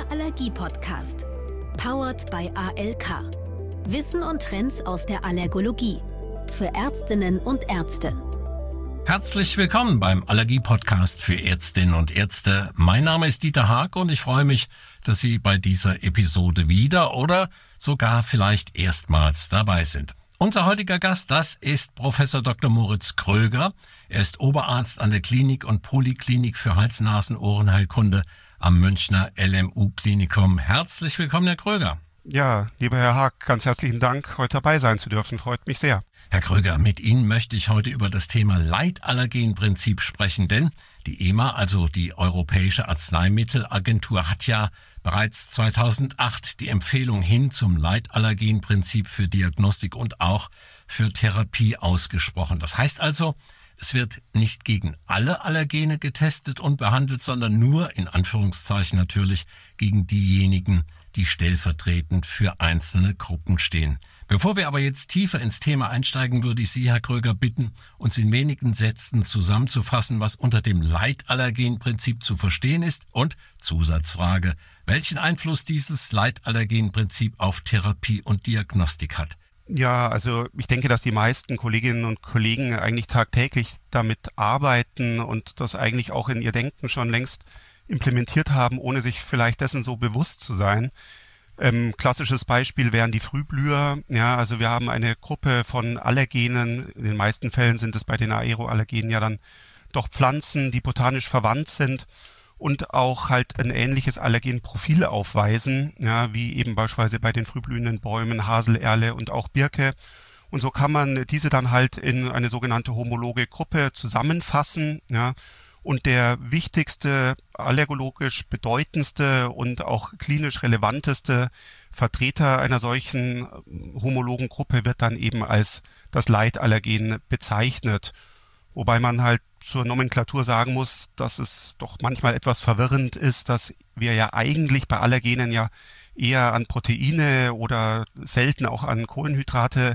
Allergie-Podcast. Powered by ALK. Wissen und Trends aus der Allergologie. Für Ärztinnen und Ärzte. Herzlich willkommen beim Allergie-Podcast für Ärztinnen und Ärzte. Mein Name ist Dieter Haag und ich freue mich, dass Sie bei dieser Episode wieder oder sogar vielleicht erstmals dabei sind. Unser heutiger Gast, das ist Professor Dr. Moritz Kröger. Er ist Oberarzt an der Klinik und Poliklinik für Hals-Nasen-Ohrenheilkunde am Münchner LMU-Klinikum. Herzlich willkommen, Herr Kröger. Ja, lieber Herr Haag, ganz herzlichen Dank, heute dabei sein zu dürfen. Freut mich sehr. Herr Kröger, mit Ihnen möchte ich heute über das Thema Leitallergenprinzip sprechen, denn die EMA, also die Europäische Arzneimittelagentur, hat ja bereits 2008 die Empfehlung hin zum Leitallergenprinzip für Diagnostik und auch für Therapie ausgesprochen. Das heißt also, es wird nicht gegen alle Allergene getestet und behandelt, sondern nur, in Anführungszeichen natürlich, gegen diejenigen, die stellvertretend für einzelne Gruppen stehen. Bevor wir aber jetzt tiefer ins Thema einsteigen, würde ich Sie, Herr Kröger, bitten, uns in wenigen Sätzen zusammenzufassen, was unter dem Leitallergenprinzip zu verstehen ist und, Zusatzfrage, welchen Einfluss dieses Leitallergenprinzip auf Therapie und Diagnostik hat. Ja, also ich denke, dass die meisten Kolleginnen und Kollegen eigentlich tagtäglich damit arbeiten und das eigentlich auch in ihr Denken schon längst implementiert haben, ohne sich vielleicht dessen so bewusst zu sein. Klassisches Beispiel wären die Frühblüher. Ja, also wir haben eine Gruppe von Allergenen. In den meisten Fällen sind es bei den Aeroallergenen ja dann doch Pflanzen, die botanisch verwandt sind und auch halt ein ähnliches Allergenprofil aufweisen, ja, wie eben beispielsweise bei den frühblühenden Bäumen, Hasel, Erle und auch Birke. Und so kann man diese dann halt in eine sogenannte homologe Gruppe zusammenfassen, ja. Und der wichtigste, allergologisch bedeutendste und auch klinisch relevanteste Vertreter einer solchen homologen Gruppe wird dann eben als das Leitallergen bezeichnet. Wobei man halt zur Nomenklatur sagen muss, dass es doch manchmal etwas verwirrend ist, dass wir ja eigentlich bei Allergenen ja eher an Proteine oder selten auch an Kohlenhydrate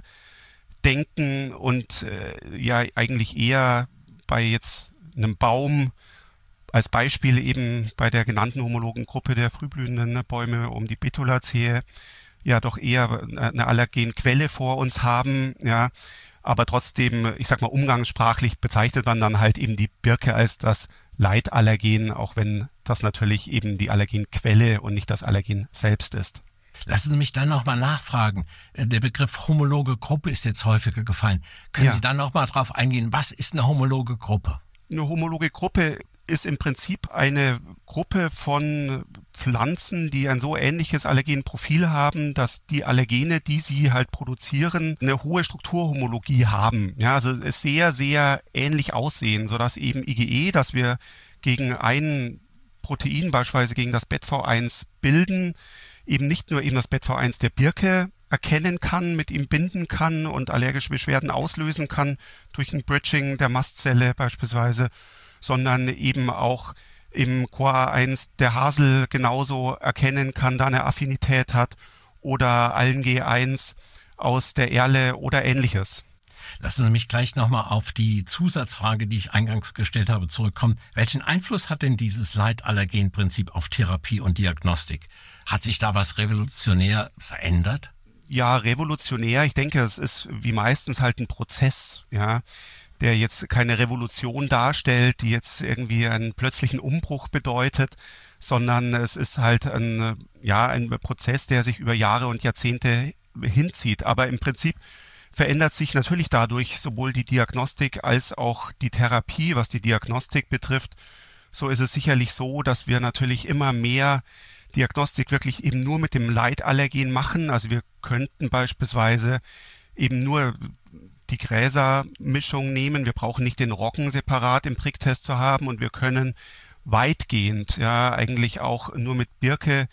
denken und ja eigentlich eher bei jetzt einem Baum, als Beispiel eben bei der genannten homologen Gruppe der frühblühenden Bäume um die Betulaceae, ja doch eher eine Allergenquelle vor uns haben, ja, aber trotzdem, ich sag mal, umgangssprachlich bezeichnet man dann halt eben die Birke als das Leitallergen, auch wenn das natürlich eben die Allergenquelle und nicht das Allergen selbst ist. Lassen Sie mich dann nochmal nachfragen. Der Begriff homologe Gruppe ist jetzt häufiger gefallen. Können Sie dann nochmal drauf eingehen, was ist eine homologe Gruppe? Eine homologe Gruppe ist im Prinzip eine Gruppe von Pflanzen, die ein so ähnliches Allergenprofil haben, dass die Allergene, die sie halt produzieren, eine hohe Strukturhomologie haben. Ja, also es sehr, sehr ähnlich aussehen, sodass eben IgE, das wir gegen ein Protein, beispielsweise gegen das BETV1 bilden, eben nicht nur eben das BETV1 der Birke erkennen kann, mit ihm binden kann und allergische Beschwerden auslösen kann durch ein Bridging der Mastzelle beispielsweise, sondern eben auch im CoA1 der Hasel genauso erkennen kann, da eine Affinität hat, oder Allen-G1 aus der Erle oder ähnliches. Lassen Sie mich gleich nochmal auf die Zusatzfrage, die ich eingangs gestellt habe, zurückkommen. Welchen Einfluss hat denn dieses Leitallergenprinzip auf Therapie und Diagnostik? Hat sich da was revolutionär verändert? Ja, revolutionär. Ich denke, es ist wie meistens halt ein Prozess, ja, der jetzt keine Revolution darstellt, die jetzt irgendwie einen plötzlichen Umbruch bedeutet, sondern es ist halt ein Prozess, der sich über Jahre und Jahrzehnte hinzieht. Aber im Prinzip verändert sich natürlich dadurch sowohl die Diagnostik als auch die Therapie. Was die Diagnostik betrifft, so ist es sicherlich so, dass wir natürlich immer mehr Diagnostik wirklich eben nur mit dem Leitallergen machen. Also wir könnten beispielsweise eben nur die Gräsermischung nehmen. Wir brauchen nicht den Roggen separat im Pricktest zu haben und wir können weitgehend ja eigentlich auch nur mit Birke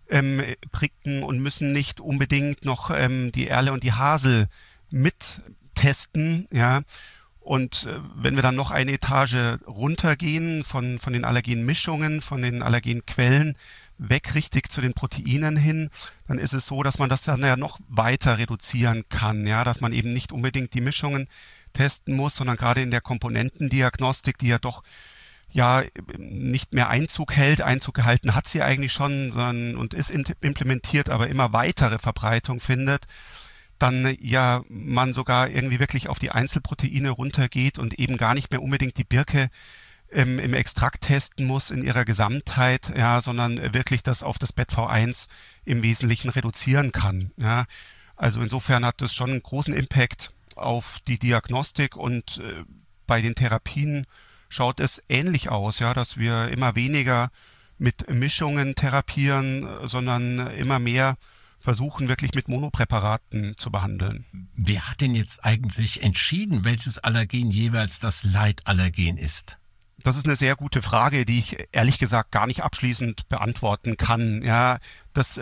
pricken und müssen nicht unbedingt noch die Erle und die Hasel mit testen, ja. Und wenn wir dann noch eine Etage runtergehen von den Allergenmischungen, von den Allergenquellen, weg richtig zu den Proteinen hin, dann ist es so, dass man das dann ja noch weiter reduzieren kann, ja, dass man eben nicht unbedingt die Mischungen testen muss, sondern gerade in der Komponentendiagnostik, die ja doch ja nicht mehr Einzug hält. Einzug gehalten hat sie eigentlich schon, und ist implementiert, aber immer weitere Verbreitung findet, dann ja man sogar irgendwie wirklich auf die Einzelproteine runtergeht und eben gar nicht mehr unbedingt die Birke im Extrakt testen muss in ihrer Gesamtheit, ja, sondern wirklich das auf das BETV1 im Wesentlichen reduzieren kann. Ja. Also insofern hat das schon einen großen Impact auf die Diagnostik, und bei den Therapien schaut es ähnlich aus, ja, dass wir immer weniger mit Mischungen therapieren, sondern immer mehr versuchen, wirklich mit Monopräparaten zu behandeln. Wer hat denn jetzt eigentlich entschieden, welches Allergen jeweils das Leitallergen ist? Das ist eine sehr gute Frage, die ich ehrlich gesagt gar nicht abschließend beantworten kann. Ja, das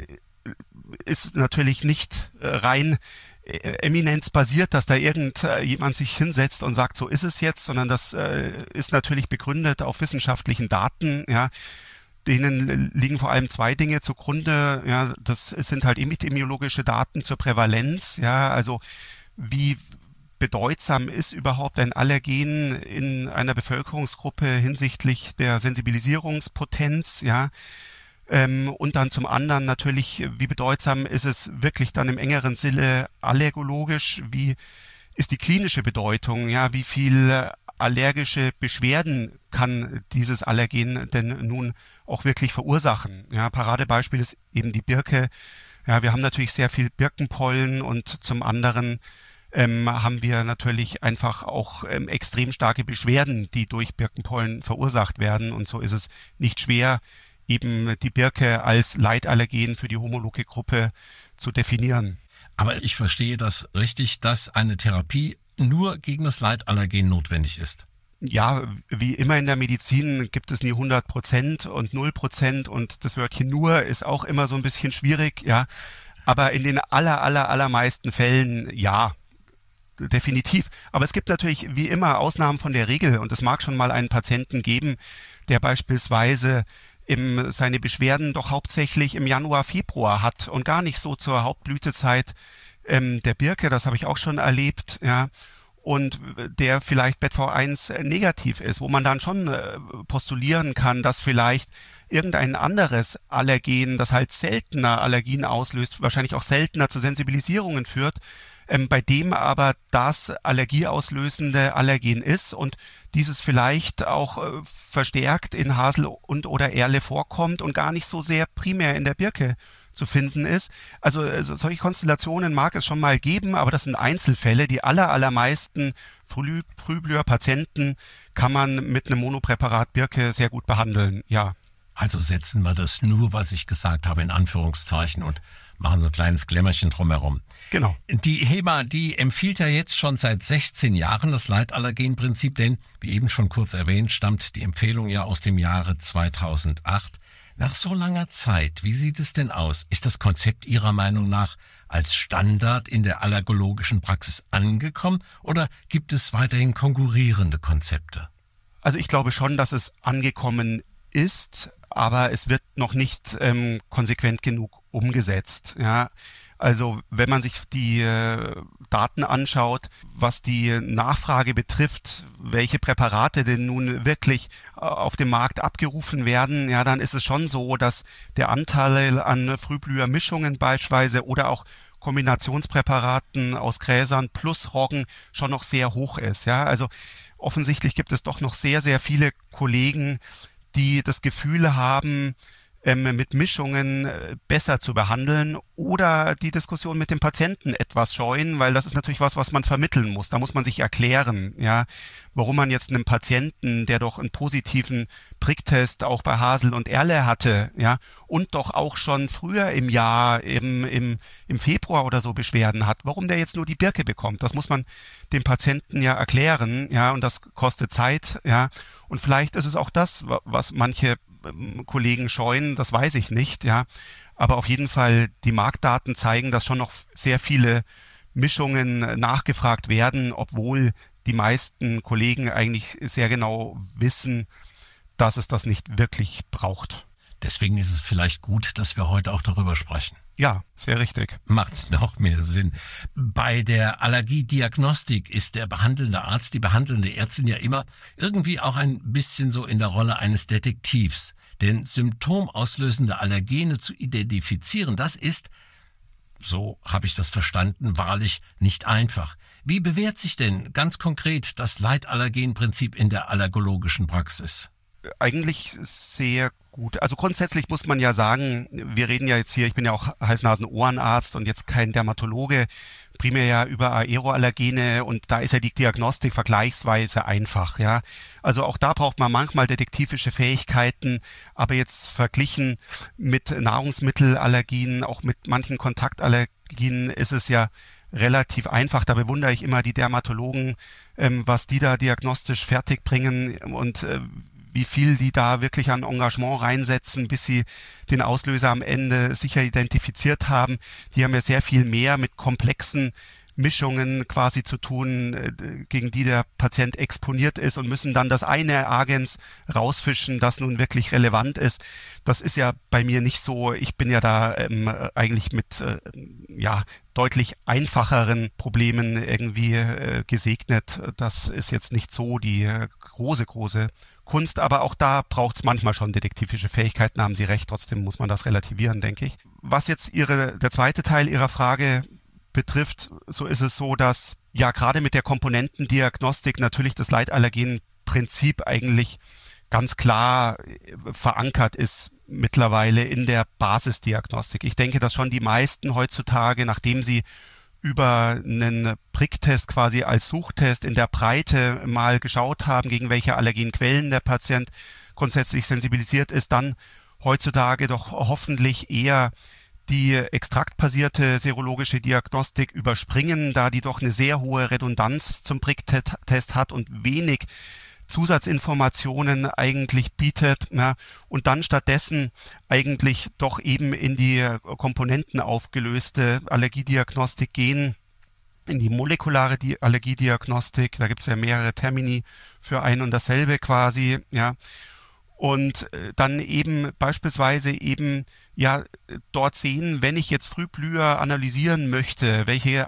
ist natürlich nicht rein eminenzbasiert, dass da irgendjemand sich hinsetzt und sagt, so ist es jetzt, sondern das ist natürlich begründet auf wissenschaftlichen Daten. Ja, denen liegen vor allem zwei Dinge zugrunde. Ja, das sind halt epidemiologische Daten zur Prävalenz. Ja, also wie bedeutsam ist überhaupt ein Allergen in einer Bevölkerungsgruppe hinsichtlich der Sensibilisierungspotenz, ja, und dann zum anderen natürlich, wie bedeutsam ist es wirklich dann im engeren Sinne allergologisch, wie ist die klinische Bedeutung, ja, wie viel allergische Beschwerden kann dieses Allergen denn nun auch wirklich verursachen? Ja, Paradebeispiel ist eben die Birke. Ja, wir haben natürlich sehr viel Birkenpollen, und zum anderen haben wir natürlich einfach auch extrem starke Beschwerden, die durch Birkenpollen verursacht werden. Und so ist es nicht schwer, eben die Birke als Leitallergen für die homologe Gruppe zu definieren. Aber ich verstehe das richtig, dass eine Therapie nur gegen das Leitallergen notwendig ist. Ja, wie immer in der Medizin gibt es nie 100% und 0%, und das Wörtchen nur ist auch immer so ein bisschen schwierig, ja. Aber in den allermeisten Fällen ja. Definitiv. Aber es gibt natürlich wie immer Ausnahmen von der Regel, und es mag schon mal einen Patienten geben, der beispielsweise seine Beschwerden doch hauptsächlich im Januar, Februar hat und gar nicht so zur Hauptblütezeit der Birke. Das habe ich auch schon erlebt, ja. Und der vielleicht BETV1 negativ ist, wo man dann schon postulieren kann, dass vielleicht irgendein anderes Allergen, das halt seltener Allergien auslöst, wahrscheinlich auch seltener zu Sensibilisierungen führt, bei dem aber das allergieauslösende Allergen ist und dieses vielleicht auch verstärkt in Hasel und oder Erle vorkommt und gar nicht so sehr primär in der Birke zu finden ist. Also solche Konstellationen mag es schon mal geben, aber das sind Einzelfälle. Die allermeisten Frühblüher-Patienten kann man mit einem Monopräparat Birke sehr gut behandeln, ja. Also setzen wir das nur, was ich gesagt habe, in Anführungszeichen, und machen so ein kleines Klemmerchen drumherum. Genau. Die HEMA, die empfiehlt ja jetzt schon seit 16 Jahren das Leitallergenprinzip, denn, wie eben schon kurz erwähnt, stammt die Empfehlung ja aus dem Jahre 2008. Nach so langer Zeit, wie sieht es denn aus? Ist das Konzept Ihrer Meinung nach als Standard in der allergologischen Praxis angekommen, oder gibt es weiterhin konkurrierende Konzepte? Also ich glaube schon, dass es angekommen ist, aber es wird noch nicht konsequent genug umgesetzt. Ja, also wenn man sich die Daten anschaut, was die Nachfrage betrifft, welche Präparate denn nun wirklich auf dem Markt abgerufen werden, ja, dann ist es schon so, dass der Anteil an Frühblühermischungen beispielsweise oder auch Kombinationspräparaten aus Gräsern plus Roggen schon noch sehr hoch ist. Ja, also offensichtlich gibt es doch noch sehr, sehr viele Kollegen, die das Gefühl haben, mit Mischungen besser zu behandeln oder die Diskussion mit dem Patienten etwas scheuen, weil das ist natürlich was man vermitteln muss. Da muss man sich erklären, ja, warum man jetzt einem Patienten, der doch einen positiven Pricktest auch bei Hasel und Erle hatte, ja, und doch auch schon früher im Jahr, im Februar oder so Beschwerden hat, warum der jetzt nur die Birke bekommt. Das muss man dem Patienten ja erklären, ja, und das kostet Zeit, ja. Und vielleicht ist es auch das, was manche Kollegen scheuen, das weiß ich nicht, ja. Aber auf jeden Fall, die Marktdaten zeigen, dass schon noch sehr viele Mischungen nachgefragt werden, obwohl die meisten Kollegen eigentlich sehr genau wissen, dass es das nicht wirklich braucht. Deswegen ist es vielleicht gut, dass wir heute auch darüber sprechen. Ja, sehr richtig. Macht's noch mehr Sinn. Bei der Allergiediagnostik ist der behandelnde Arzt, die behandelnde Ärztin ja immer irgendwie auch ein bisschen so in der Rolle eines Detektivs. Denn symptomauslösende Allergene zu identifizieren, das ist, so habe ich das verstanden, wahrlich nicht einfach. Wie bewährt sich denn ganz konkret das Leitallergenprinzip in der allergologischen Praxis? Eigentlich sehr gut. Also grundsätzlich muss man ja sagen, wir reden ja jetzt hier, ich bin ja auch Hals-Nasen-Ohrenarzt und jetzt kein Dermatologe, primär ja über Aeroallergene, und da ist ja die Diagnostik vergleichsweise einfach, ja. Also auch da braucht man manchmal detektivische Fähigkeiten, aber jetzt verglichen mit Nahrungsmittelallergien, auch mit manchen Kontaktallergien ist es ja relativ einfach. Da bewundere ich immer die Dermatologen, was die da diagnostisch fertig bringen und wie viel die da wirklich an Engagement reinsetzen, bis sie den Auslöser am Ende sicher identifiziert haben. Die haben ja sehr viel mehr mit komplexen Mischungen quasi zu tun, gegen die der Patient exponiert ist, und müssen dann das eine Agens rausfischen, das nun wirklich relevant ist. Das ist ja bei mir nicht so. Ich bin ja da eigentlich mit deutlich einfacheren Problemen irgendwie gesegnet. Das ist jetzt nicht so die große Kunst, aber auch da braucht es manchmal schon detektivische Fähigkeiten, haben Sie recht, trotzdem muss man das relativieren, denke ich. Was jetzt der zweite Teil Ihrer Frage betrifft, so ist es so, dass ja gerade mit der Komponentendiagnostik natürlich das Leitallergenprinzip eigentlich ganz klar verankert ist mittlerweile in der Basisdiagnostik. Ich denke, dass schon die meisten heutzutage, nachdem sie über einen Pricktest quasi als Suchtest in der Breite mal geschaut haben, gegen welche Allergenquellen der Patient grundsätzlich sensibilisiert ist, dann heutzutage doch hoffentlich eher die extraktbasierte serologische Diagnostik überspringen, da die doch eine sehr hohe Redundanz zum Pricktest hat und wenig Zusatzinformationen eigentlich bietet, ja, und dann stattdessen eigentlich doch eben in die Komponenten aufgelöste Allergiediagnostik gehen, in die molekulare Allergiediagnostik. Da gibt es ja mehrere Termini für ein und dasselbe quasi, ja. Und dann eben beispielsweise eben ja dort sehen, wenn ich jetzt Frühblüher analysieren möchte,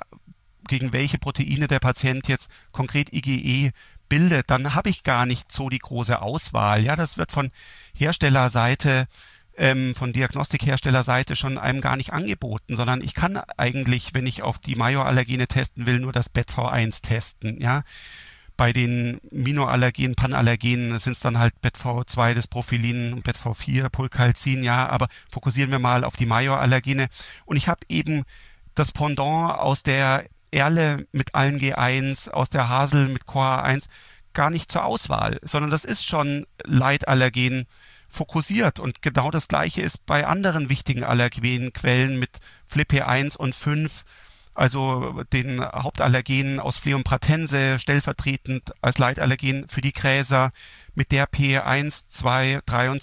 gegen welche Proteine der Patient jetzt konkret IgE bildet, dann habe ich gar nicht so die große Auswahl. Ja, das wird von Herstellerseite, von Diagnostikherstellerseite schon einem gar nicht angeboten, sondern ich kann eigentlich, wenn ich auf die Majorallergene testen will, nur das BETV1 testen. Ja, bei den Minoallergenen, Panallergenen sind es dann halt BETV2, das Profilin, und BETV4, Pulcalcin. Ja, aber fokussieren wir mal auf die Majorallergene. Und ich habe eben das Pendant aus der Erle mit allen G1, aus der Hasel mit CoA1 gar nicht zur Auswahl, sondern das ist schon Leitallergen fokussiert. Und genau das Gleiche ist bei anderen wichtigen Allergenquellen mit FLIP-1 und 5, also den Hauptallergenen aus Phleum pratense, stellvertretend als Leitallergen für die Gräser, mit der P1, 2,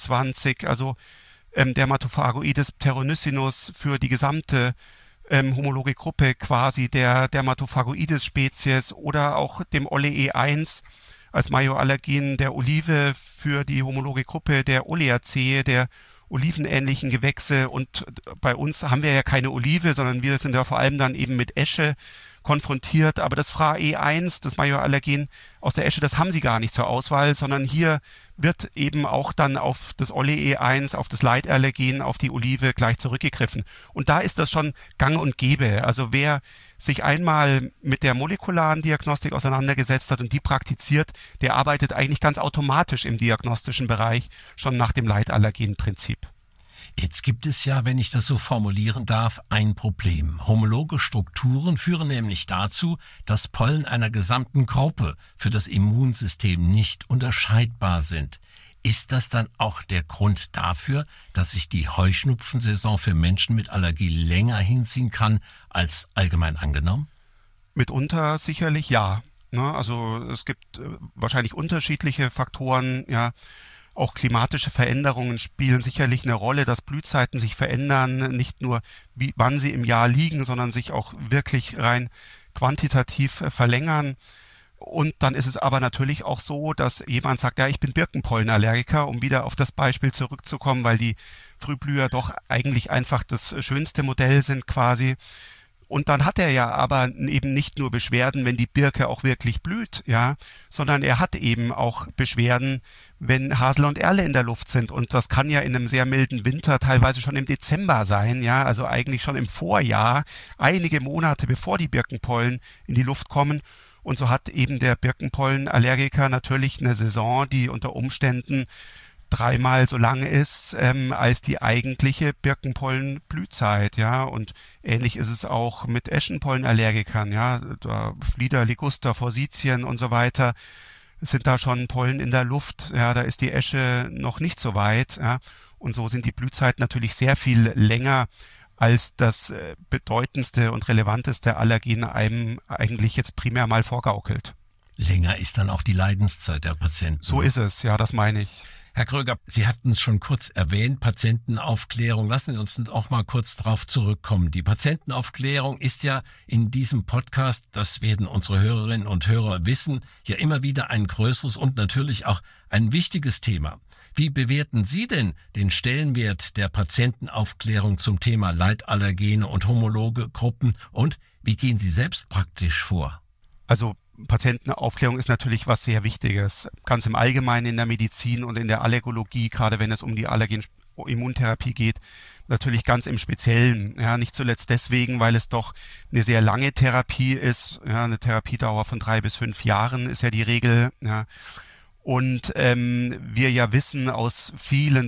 23, also Dermatophagoides pteronyssinus für die gesamte homologe Gruppe quasi der Dermatophagoides-Spezies, oder auch dem Ole-E1 als Majorallergen der Olive für die homologe Gruppe der Oleaceae, der olivenähnlichen Gewächse. Und bei uns haben wir ja keine Olive, sondern wir sind ja vor allem dann eben mit Esche konfrontiert. Aber das FRA-E1, das Majorallergen aus der Esche, das haben sie gar nicht zur Auswahl, sondern hier wird eben auch dann auf das Ole-E1, auf das Leitallergen, auf die Olive gleich zurückgegriffen. Und da ist das schon gang und gäbe. Also wer sich einmal mit der molekularen Diagnostik auseinandergesetzt hat und die praktiziert, der arbeitet eigentlich ganz automatisch im diagnostischen Bereich schon nach dem Leitallergenprinzip. Jetzt gibt es ja, wenn ich das so formulieren darf, ein Problem. Homologe Strukturen führen nämlich dazu, dass Pollen einer gesamten Gruppe für das Immunsystem nicht unterscheidbar sind. Ist das dann auch der Grund dafür, dass sich die Heuschnupfensaison für Menschen mit Allergie länger hinziehen kann als allgemein angenommen? Mitunter sicherlich ja. Also es gibt wahrscheinlich unterschiedliche Faktoren, ja. Auch klimatische Veränderungen spielen sicherlich eine Rolle, dass Blühzeiten sich verändern, nicht nur wann sie im Jahr liegen, sondern sich auch wirklich rein quantitativ verlängern. Und dann ist es aber natürlich auch so, dass jemand sagt, ja, ich bin Birkenpollenallergiker, um wieder auf das Beispiel zurückzukommen, weil die Frühblüher doch eigentlich einfach das schönste Modell sind quasi. Und dann hat er ja aber eben nicht nur Beschwerden, wenn die Birke auch wirklich blüht, ja, sondern er hat eben auch Beschwerden, wenn Hasel und Erle in der Luft sind. Und das kann ja in einem sehr milden Winter teilweise schon im Dezember sein, ja, also eigentlich schon im Vorjahr, einige Monate bevor die Birkenpollen in die Luft kommen. Und so hat eben der Birkenpollenallergiker natürlich eine Saison, die unter Umständen 3-mal so lang ist als die eigentliche Birkenpollenblühzeit, ja. Und ähnlich ist es auch mit Eschenpollenallergikern, ja. Da Flieder, Liguster, Forsythien und so weiter sind da schon Pollen in der Luft, ja. Da ist die Esche noch nicht so weit, ja. Und so sind die Blühzeiten natürlich sehr viel länger, als das bedeutendste und relevanteste Allergen einem eigentlich jetzt primär mal vorgaukelt. Länger ist dann auch die Leidenszeit der Patienten. So ist es, ja, das meine ich. Herr Kröger, Sie hatten es schon kurz erwähnt, Patientenaufklärung. Lassen Sie uns auch mal kurz drauf zurückkommen. Die Patientenaufklärung ist ja in diesem Podcast, das werden unsere Hörerinnen und Hörer wissen, ja immer wieder ein größeres und natürlich auch ein wichtiges Thema. Wie bewerten Sie denn den Stellenwert der Patientenaufklärung zum Thema Leitallergene und homologe Gruppen und wie gehen Sie selbst praktisch vor? Also Patientenaufklärung ist natürlich was sehr Wichtiges, ganz im Allgemeinen in der Medizin und in der Allergologie, gerade wenn es um die Allergen-Immuntherapie geht, natürlich ganz im Speziellen. Ja, nicht zuletzt deswegen, weil es doch eine sehr lange Therapie ist. Ja, eine Therapiedauer von 3 bis 5 Jahren ist ja die Regel. Ja. Und wir ja wissen aus vielen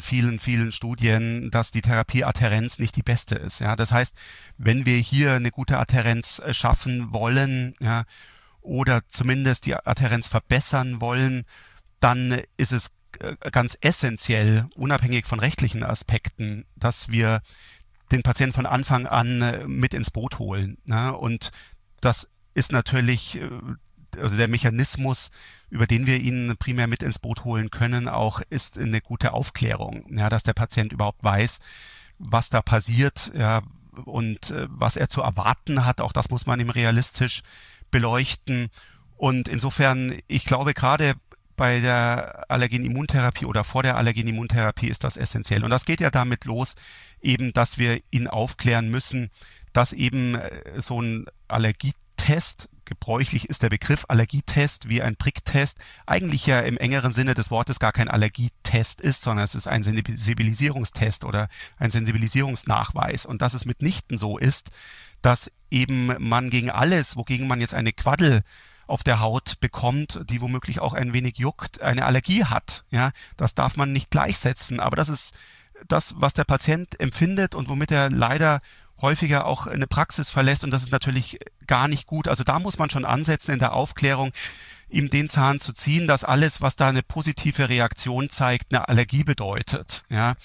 Studien, dass die Therapieadhärenz nicht die beste ist. Ja, das heißt, wenn wir hier eine gute Adhärenz schaffen wollen, ja, oder zumindest die Adhärenz verbessern wollen, dann ist es ganz essentiell, unabhängig von rechtlichen Aspekten, dass wir den Patienten von Anfang an mit ins Boot holen. Ne? Und das ist natürlich also der Mechanismus, über den wir ihn primär mit ins Boot holen können, auch ist eine gute Aufklärung, ja, dass der Patient überhaupt weiß, was da passiert, ja, und was er zu erwarten hat. Auch das muss man ihm realistisch beleuchten. Und insofern, ich glaube, gerade bei der Allergen-Immuntherapie oder vor der Allergen-Immuntherapie ist das essentiell. Und das geht ja damit los, eben, dass wir ihn aufklären müssen, dass eben so ein Allergietest, gebräuchlich ist der Begriff Allergietest wie ein Pricktest, eigentlich ja im engeren Sinne des Wortes gar kein Allergietest ist, sondern es ist ein Sensibilisierungstest oder ein Sensibilisierungsnachweis. Und dass es mitnichten so ist, dass eben man gegen alles, wogegen man jetzt eine Quaddel auf der Haut bekommt, die womöglich auch ein wenig juckt, eine Allergie hat. Ja, das darf man nicht gleichsetzen. Aber das ist das, was der Patient empfindet und womit er leider häufiger auch eine Praxis verlässt. Und das ist natürlich gar nicht gut. Also da muss man schon ansetzen in der Aufklärung, ihm den Zahn zu ziehen, dass alles, was da eine positive Reaktion zeigt, eine Allergie bedeutet. Ja.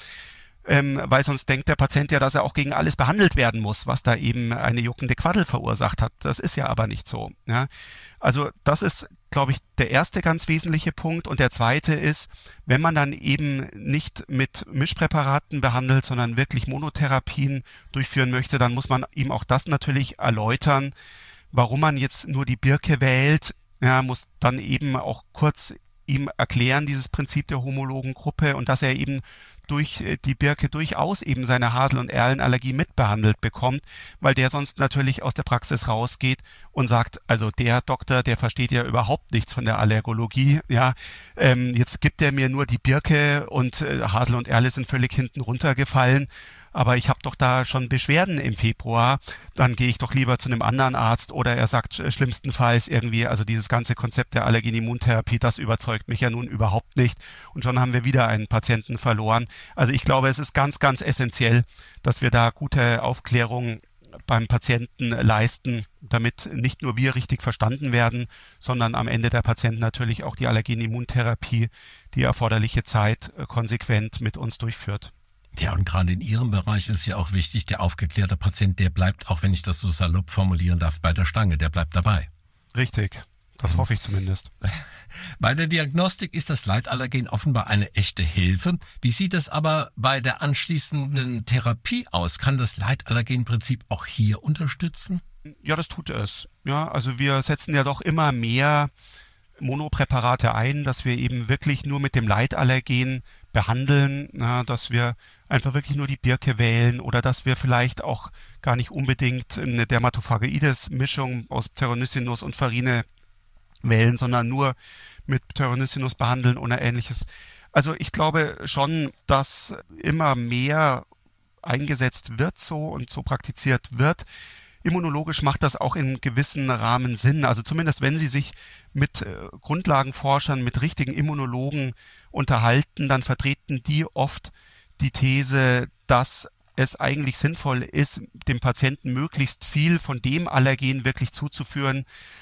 Weil sonst denkt der Patient ja, dass er auch gegen alles behandelt werden muss, was da eben eine juckende Quaddel verursacht hat. Das ist ja aber nicht so. Ja. Also das ist, glaube ich, der erste ganz wesentliche Punkt. Und der zweite ist, wenn man dann eben nicht mit Mischpräparaten behandelt, sondern wirklich Monotherapien durchführen möchte, dann muss man ihm auch das natürlich erläutern, warum man jetzt nur die Birke wählt. Ja, muss dann eben auch kurz ihm erklären, dieses Prinzip der homologen Gruppe und dass er eben durch die Birke durchaus eben seine Hasel- und Erlenallergie mitbehandelt bekommt, weil der sonst natürlich aus der Praxis rausgeht und sagt, also der Doktor, der versteht ja überhaupt nichts von der Allergologie, ja, jetzt gibt er mir nur die Birke und Hasel und Erle sind völlig hinten runtergefallen, aber ich habe doch da schon Beschwerden im Februar, dann gehe ich doch lieber zu einem anderen Arzt oder er sagt schlimmstenfalls irgendwie, also dieses ganze Konzept der Allergen-Immuntherapie, das überzeugt mich ja nun überhaupt nicht und schon haben wir wieder einen Patienten verloren. Also ich glaube, es ist ganz, ganz essentiell, dass wir da gute Aufklärung beim Patienten leisten, damit nicht nur wir richtig verstanden werden, sondern am Ende der Patient natürlich auch die Allergen-Immuntherapie die erforderliche Zeit konsequent mit uns durchführt. Ja, und gerade in Ihrem Bereich ist ja auch wichtig, der aufgeklärte Patient, der bleibt, auch wenn ich das so salopp formulieren darf, bei der Stange, der bleibt dabei. Richtig, das hoffe ich zumindest. Bei der Diagnostik ist das Leitallergen offenbar eine echte Hilfe. Wie sieht es aber bei der anschließenden Therapie aus? Kann das Leitallergenprinzip auch hier unterstützen? Ja, das tut es. Ja, also wir setzen ja doch immer mehr Monopräparate ein, dass wir eben wirklich nur mit dem Leitallergen behandeln, dass wir einfach wirklich nur die Birke wählen oder dass wir vielleicht auch gar nicht unbedingt eine Dermatophagiides-Mischung aus Pteronissinus und Farine wählen, sondern nur mit Pteronissinus behandeln oder ähnliches. Also ich glaube schon, dass immer mehr eingesetzt wird so und so praktiziert wird. Immunologisch macht das auch in gewissen Rahmen Sinn. Also zumindest wenn Sie sich mit Grundlagenforschern, mit richtigen Immunologen unterhalten, dann vertreten die oft die These, dass es eigentlich sinnvoll ist, dem Patienten möglichst viel von dem Allergen wirklich zuzuführen,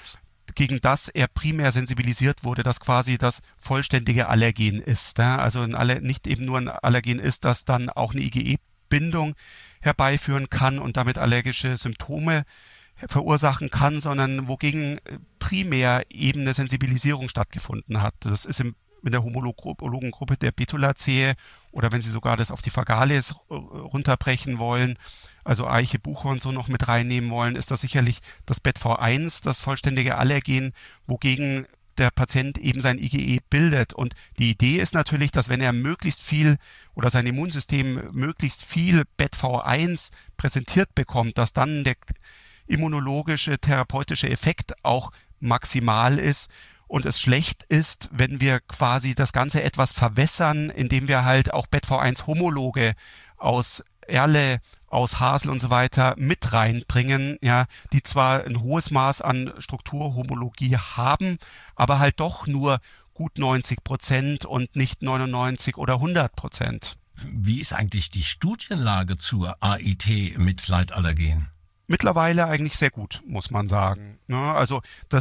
gegen das er primär sensibilisiert wurde, das quasi das vollständige Allergen ist. Also nicht eben nur ein Allergen ist, das dann auch eine IgE-Bindung herbeiführen kann und damit allergische Symptome verursachen kann, sondern wogegen primär eben eine Sensibilisierung stattgefunden hat. Das ist in der Homologengruppe der Betulaceae oder wenn Sie sogar das auf die Phagales runterbrechen wollen, also Eiche, Buche und so noch mit reinnehmen wollen, ist das sicherlich das BET-V1, das vollständige Allergen, wogegen der Patient eben sein IgE bildet. Und die Idee ist natürlich, dass wenn er möglichst viel oder sein Immunsystem möglichst viel BET-V1 präsentiert bekommt, dass dann der immunologische, therapeutische Effekt auch maximal ist und es schlecht ist, wenn wir quasi das Ganze etwas verwässern, indem wir halt auch BET-V1-Homologe aus Erle, aus Hasel und so weiter mit reinbringen, ja, die zwar ein hohes Maß an Strukturhomologie haben, aber halt doch nur gut 90% und nicht 99 oder 100%. Wie ist eigentlich die Studienlage zur AIT mit Leitallergen? Mittlerweile eigentlich sehr gut, muss man sagen. Ja, also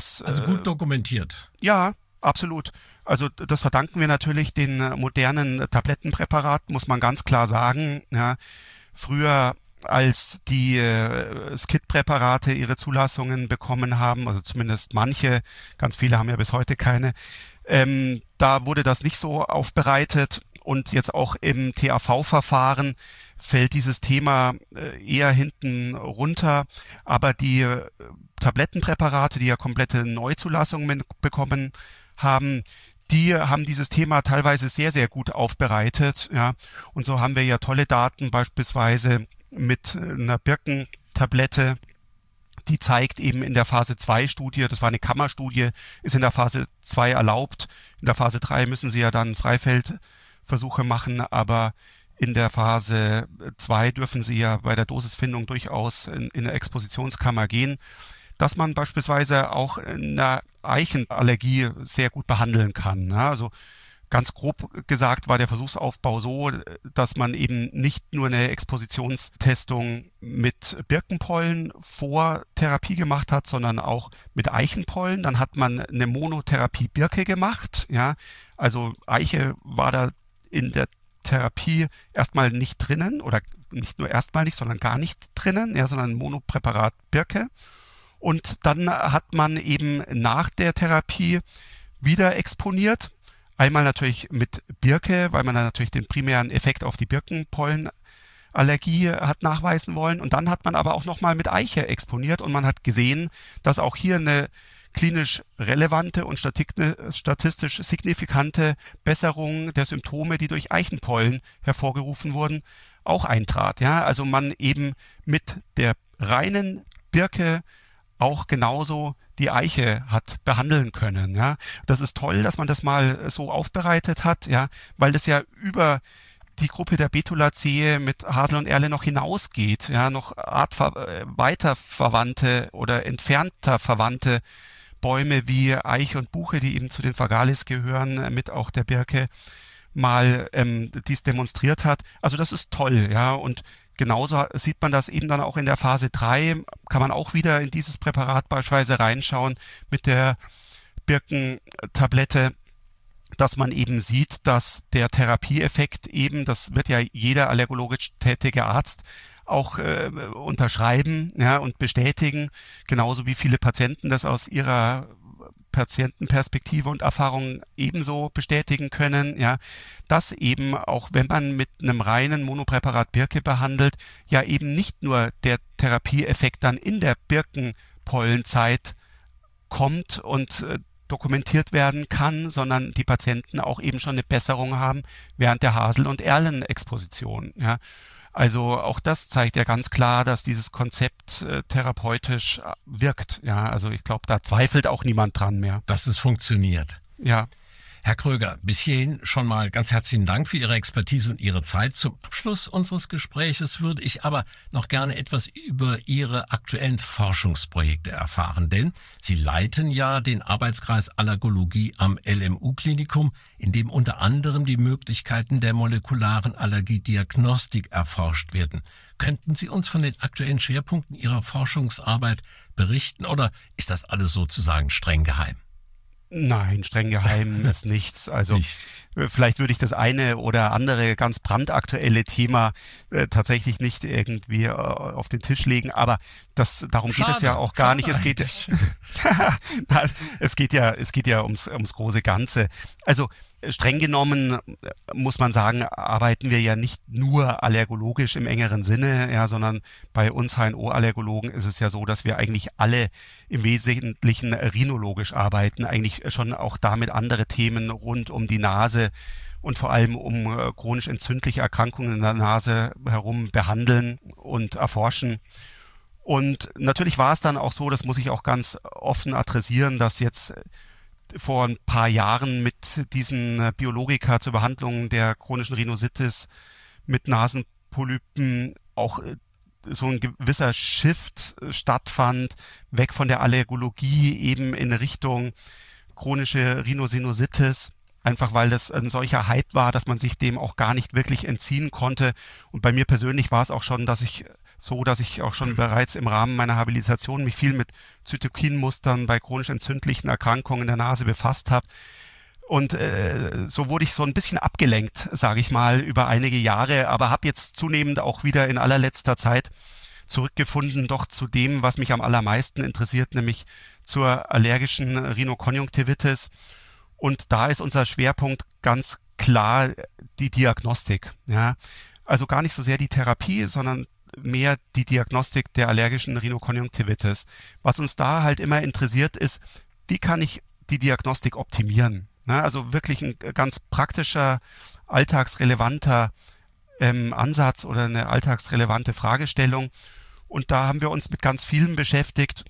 gut dokumentiert. Ja, absolut. Also das verdanken wir natürlich den modernen Tablettenpräparaten, muss man ganz klar sagen. Ja, früher, als die SCIT-Präparate ihre Zulassungen bekommen haben, also zumindest manche, ganz viele haben ja bis heute keine, da wurde das nicht so aufbereitet und jetzt auch im TAV-Verfahren fällt dieses Thema eher hinten runter, aber die Tablettenpräparate, die ja komplette Neuzulassungen bekommen haben, die haben dieses Thema teilweise sehr, sehr gut aufbereitet, ja. Und so haben wir ja tolle Daten, beispielsweise mit einer Birkentablette, die zeigt eben in der Phase 2 Studie, das war eine Kammerstudie, ist in der Phase 2 erlaubt. In der Phase 3 müssen sie ja dann Freifeldversuche machen, aber in der Phase 2 dürfen sie ja bei der Dosisfindung durchaus in eine Expositionskammer gehen, dass man beispielsweise auch eine Eichenallergie sehr gut behandeln kann. Also ganz grob gesagt war der Versuchsaufbau so, dass man eben nicht nur eine Expositionstestung mit Birkenpollen vor Therapie gemacht hat, sondern auch mit Eichenpollen. Dann hat man eine Monotherapie Birke gemacht. Ja, also Eiche war da in der Therapie erstmal nicht drinnen oder nicht nur erstmal nicht, sondern gar nicht drinnen, ja, sondern Monopräparat Birke. Und dann hat man eben nach der Therapie wieder exponiert. Einmal natürlich mit Birke, weil man dann natürlich den primären Effekt auf die Birkenpollenallergie hat nachweisen wollen. Und dann hat man aber auch nochmal mit Eiche exponiert und man hat gesehen, dass auch hier eine klinisch relevante und statistisch signifikante Besserung der Symptome, die durch Eichenpollen hervorgerufen wurden, auch eintrat. Ja, also man eben mit der reinen Birke auch genauso die Eiche hat behandeln können. Ja, das ist toll, dass man das mal so aufbereitet hat, ja, weil das ja über die Gruppe der Betulaceae mit Hasel und Erle noch hinausgeht, ja, noch weiter verwandte oder entfernter verwandte Bäume wie Eiche und Buche, die eben zu den Phagales gehören, mit auch der Birke mal dies demonstriert hat. Also das ist toll, ja, und genauso sieht man das eben dann auch in der Phase 3, kann man auch wieder in dieses Präparat beispielsweise reinschauen mit der Birkentablette, dass man eben sieht, dass der Therapieeffekt eben, das wird ja jeder allergologisch tätige Arzt auch unterschreiben, ja, und bestätigen, genauso wie viele Patienten das aus ihrer Patientenperspektive und Erfahrung ebenso bestätigen können, ja, dass eben auch wenn man mit einem reinen Monopräparat Birke behandelt, ja eben nicht nur der Therapieeffekt dann in der Birkenpollenzeit kommt und dokumentiert werden kann, sondern die Patienten auch eben schon eine Besserung haben während der Hasel- und Erlenexposition, ja. Also auch das zeigt ja ganz klar, dass dieses Konzept therapeutisch wirkt. Ja, also ich glaube, da zweifelt auch niemand dran mehr. Dass es funktioniert. Ja. Herr Kröger, bis hierhin schon mal ganz herzlichen Dank für Ihre Expertise und Ihre Zeit. Zum Abschluss unseres Gespräches würde ich aber noch gerne etwas über Ihre aktuellen Forschungsprojekte erfahren, denn Sie leiten ja den Arbeitskreis Allergologie am LMU-Klinikum, in dem unter anderem die Möglichkeiten der molekularen Allergiediagnostik erforscht werden. Könnten Sie uns von den aktuellen Schwerpunkten Ihrer Forschungsarbeit berichten oder ist das alles sozusagen streng geheim? Nein, streng geheim ist nichts. Also vielleicht würde ich das eine oder andere ganz brandaktuelle Thema tatsächlich nicht irgendwie auf den Tisch legen, aber darum geht es ja auch gar nicht. Es geht ja ums große Ganze. Also streng genommen muss man sagen, arbeiten wir ja nicht nur allergologisch im engeren Sinne, ja, sondern bei uns HNO-Allergologen ist es ja so, dass wir eigentlich alle im Wesentlichen rhinologisch arbeiten, eigentlich schon auch damit andere Themen rund um die Nase und vor allem um chronisch entzündliche Erkrankungen in der Nase herum behandeln und erforschen. Und natürlich war es dann auch so, das muss ich auch ganz offen adressieren, dass jetzt vor ein paar Jahren mit diesen Biologika zur Behandlung der chronischen Rhinositis mit Nasenpolypen auch so ein gewisser Shift stattfand, weg von der Allergologie eben in Richtung chronische Rhinosinusitis, einfach weil das ein solcher Hype war, dass man sich dem auch gar nicht wirklich entziehen konnte. Und bei mir persönlich war es auch schon, dass ich auch schon bereits im Rahmen meiner Habilitation mich viel mit Zytokinmustern bei chronisch entzündlichen Erkrankungen in der Nase befasst habe. Und so wurde ich so ein bisschen abgelenkt, sage ich mal, über einige Jahre, aber habe jetzt zunehmend auch wieder in allerletzter Zeit zurückgefunden, doch zu dem, was mich am allermeisten interessiert, nämlich zur allergischen Rhinokonjunktivitis. Und da ist unser Schwerpunkt ganz klar die Diagnostik. Ja? Also gar nicht so sehr die Therapie, sondern mehr die Diagnostik der allergischen Rhinokonjunktivitis. Was uns da halt immer interessiert ist, wie kann ich die Diagnostik optimieren? Ne? Also wirklich ein ganz praktischer, alltagsrelevanter Ansatz oder eine alltagsrelevante Fragestellung. Und da haben wir uns mit ganz vielen beschäftigt,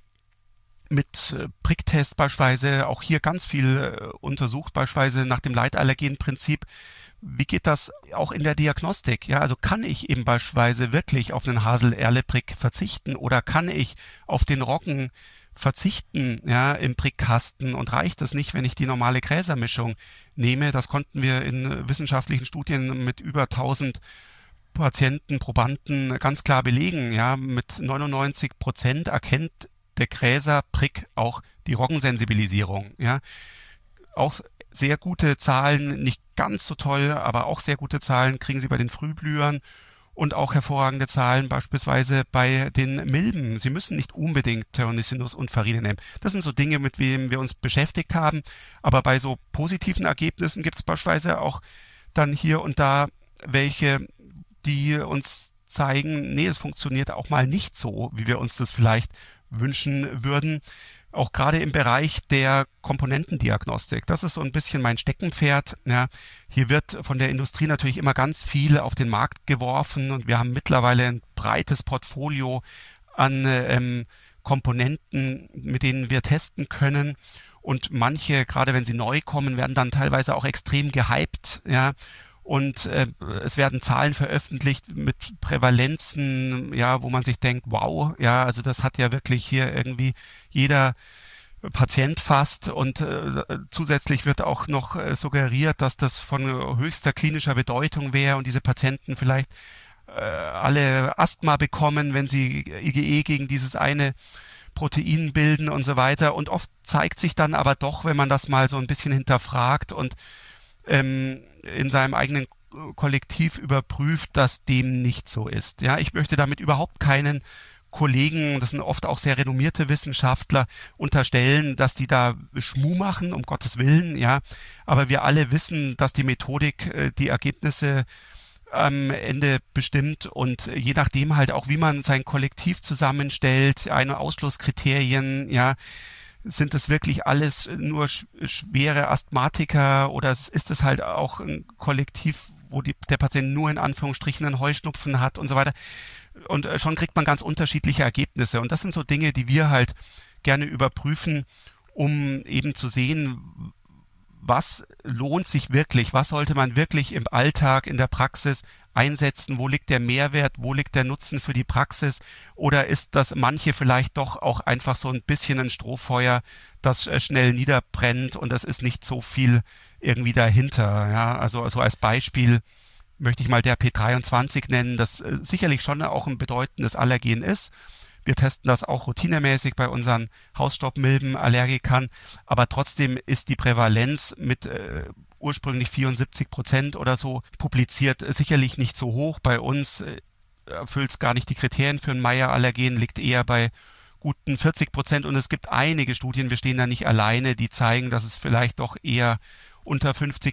mit Pricktests beispielsweise, auch hier ganz viel untersucht, beispielsweise nach dem Leitallergenprinzip. Wie geht das auch in der Diagnostik? Ja, also kann ich eben beispielsweise wirklich auf einen Hasel-Erle-Prick verzichten oder kann ich auf den Roggen verzichten, ja, im Prickkasten und reicht das nicht, wenn ich die normale Gräsermischung nehme? Das konnten wir in wissenschaftlichen Studien mit über 1000 Patienten, Probanden ganz klar belegen. Ja, mit 99% erkennt der Gräserprick auch die Roggensensibilisierung. Ja, auch sehr gute Zahlen, nicht ganz so toll, aber auch sehr gute Zahlen kriegen Sie bei den Frühblühern und auch hervorragende Zahlen beispielsweise bei den Milben. Sie müssen nicht unbedingt Theonisinus und Farine nehmen. Das sind so Dinge, mit denen wir uns beschäftigt haben, aber bei so positiven Ergebnissen gibt es beispielsweise auch dann hier und da welche, die uns zeigen, nee, es funktioniert auch mal nicht so, wie wir uns das vielleicht wünschen würden. Auch gerade im Bereich der Komponentendiagnostik. Das ist so ein bisschen mein Steckenpferd. Ja, hier wird von der Industrie natürlich immer ganz viel auf den Markt geworfen und wir haben mittlerweile ein breites Portfolio an Komponenten, mit denen wir testen können. Und manche, gerade wenn sie neu kommen, werden dann teilweise auch extrem gehypt. Ja, und es werden Zahlen veröffentlicht mit Prävalenzen, ja, wo man sich denkt, wow, ja, also das hat ja wirklich hier irgendwie jeder Patient fast und zusätzlich wird auch noch suggeriert, dass das von höchster klinischer Bedeutung wäre und diese Patienten vielleicht alle Asthma bekommen, wenn sie IgE gegen dieses eine Protein bilden und so weiter. Und oft zeigt sich dann aber doch, wenn man das mal so ein bisschen hinterfragt und in seinem eigenen Kollektiv überprüft, dass dem nicht so ist. Ja, ich möchte damit überhaupt keinen Kollegen, das sind oft auch sehr renommierte Wissenschaftler, unterstellen, dass die da Schmuh machen, um Gottes Willen, ja. Aber wir alle wissen, dass die Methodik die Ergebnisse am Ende bestimmt und je nachdem halt auch, wie man sein Kollektiv zusammenstellt, eine Ausschlusskriterien, ja, sind es wirklich alles nur schwere Asthmatiker oder ist es halt auch ein Kollektiv, wo der Patient nur in Anführungsstrichen einen Heuschnupfen hat und so weiter. Und schon kriegt man ganz unterschiedliche Ergebnisse. Und das sind so Dinge, die wir halt gerne überprüfen, um eben zu sehen, was lohnt sich wirklich, was sollte man wirklich im Alltag, in der Praxis einsetzen, wo liegt der Mehrwert, wo liegt der Nutzen für die Praxis oder ist das manche vielleicht doch auch einfach so ein bisschen ein Strohfeuer, das schnell niederbrennt und es ist nicht so viel irgendwie dahinter. Ja? Also als Beispiel möchte ich mal der P23 nennen, das sicherlich schon auch ein bedeutendes Allergen ist. Wir testen das auch routinemäßig bei unseren Hausstaubmilbenallergikern, aber trotzdem ist die Prävalenz mit ursprünglich 74% oder so publiziert sicherlich nicht so hoch. Bei uns erfüllt es gar nicht die Kriterien für ein Meyer-Allergen, liegt eher bei guten 40% und es gibt einige Studien, wir stehen da nicht alleine, die zeigen, dass es vielleicht doch eher unter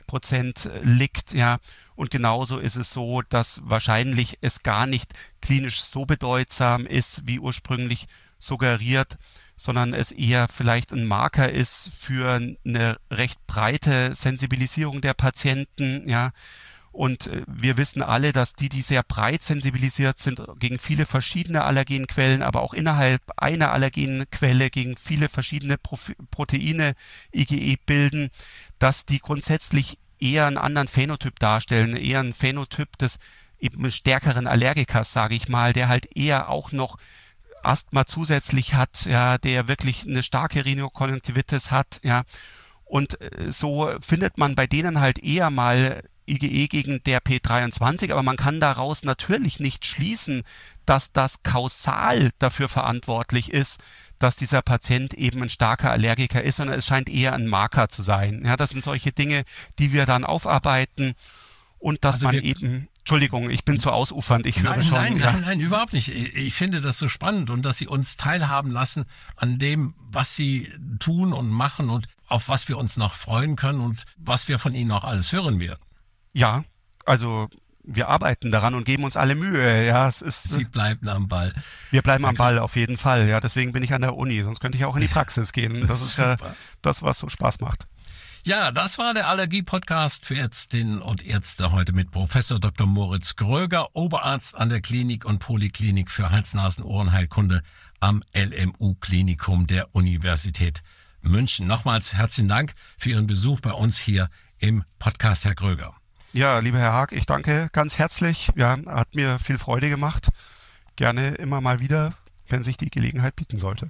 50% liegt, ja. Und genauso ist es so, dass wahrscheinlich es gar nicht klinisch so bedeutsam ist, wie ursprünglich suggeriert, sondern es eher vielleicht ein Marker ist für eine recht breite Sensibilisierung der Patienten, ja. Und wir wissen alle, dass die sehr breit sensibilisiert sind gegen viele verschiedene Allergenquellen, aber auch innerhalb einer Allergenquelle gegen viele verschiedene Proteine IgE bilden, dass die grundsätzlich eher einen anderen Phänotyp darstellen, eher einen Phänotyp des eben stärkeren Allergikers, sage ich mal, der halt eher auch noch Asthma zusätzlich hat, ja, der wirklich eine starke Rhinokonjunktivitis hat, ja. Und so findet man bei denen halt eher mal IgE gegen der P23, aber man kann daraus natürlich nicht schließen, dass das kausal dafür verantwortlich ist, dass dieser Patient eben ein starker Allergiker ist, sondern es scheint eher ein Marker zu sein. Ja, das sind solche Dinge, die wir dann aufarbeiten und dass man eben... Entschuldigung, ich bin zu ausufernd. Ich höre schon. Nein, überhaupt nicht. Ich finde das so spannend und dass Sie uns teilhaben lassen an dem, was Sie tun und machen und auf was wir uns noch freuen können und was wir von Ihnen noch alles hören werden. Ja, also wir arbeiten daran und geben uns alle Mühe. Ja, Sie bleiben am Ball. Wir bleiben am Ball, auf jeden Fall. Ja, deswegen bin ich an der Uni. Sonst könnte ich auch in die Praxis gehen. Das ist ja das, was so Spaß macht. Ja, das war der Allergie-Podcast für Ärztinnen und Ärzte heute mit Professor Dr. Moritz Gröger, Oberarzt an der Klinik und Poliklinik für Hals-Nasen-Ohrenheilkunde am LMU-Klinikum der Universität München. Nochmals herzlichen Dank für Ihren Besuch bei uns hier im Podcast, Herr Gröger. Ja, lieber Herr Haag, ich danke ganz herzlich. Ja, hat mir viel Freude gemacht. Gerne immer mal wieder, wenn sich die Gelegenheit bieten sollte.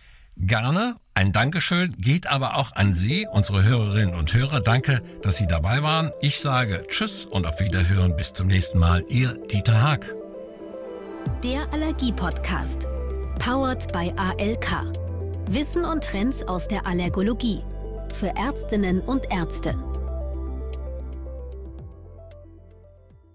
Gerne. Ein Dankeschön geht aber auch an Sie, unsere Hörerinnen und Hörer. Danke, dass Sie dabei waren. Ich sage Tschüss und auf Wiederhören. Bis zum nächsten Mal. Ihr Dieter Haag. Der Allergie-Podcast. Powered by ALK. Wissen und Trends aus der Allergologie. Für Ärztinnen und Ärzte.